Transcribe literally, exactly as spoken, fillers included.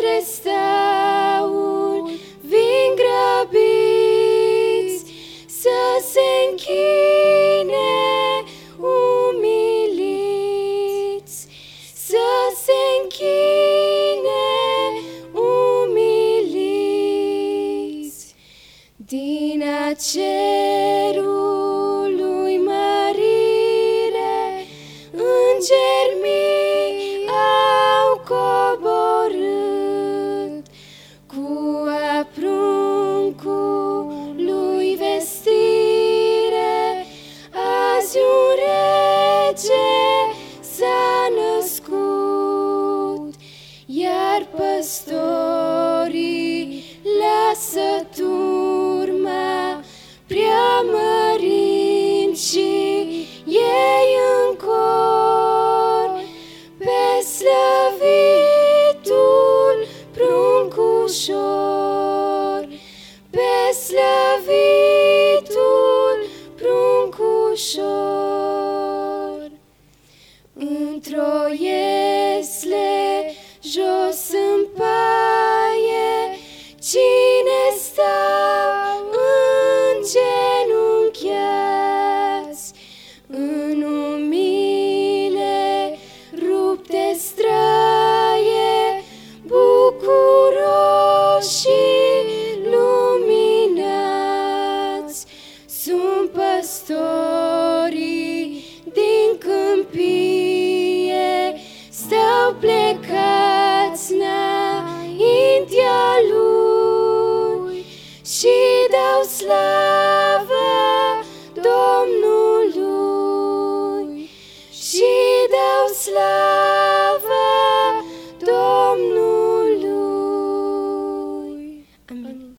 steaul vin grăbiți să se închine umiliți, să se închine umiliți. Din cerul lui mărire îngeri mii au coborât, cu apruncul lui vestire, azi un rege s-a născut, iar păstorii lasă turma preamărind și ei în cor pe slăvitul pruncușor, pe slăvitul pruncușor. Într-o iesle jos în paie, cine stau îngenunchiați, în umile rupte straie, bucuroși și luminați, sunt păstorii din câmpie, stau plecați înaintea lui și dau slavă Domnului, și dau slavă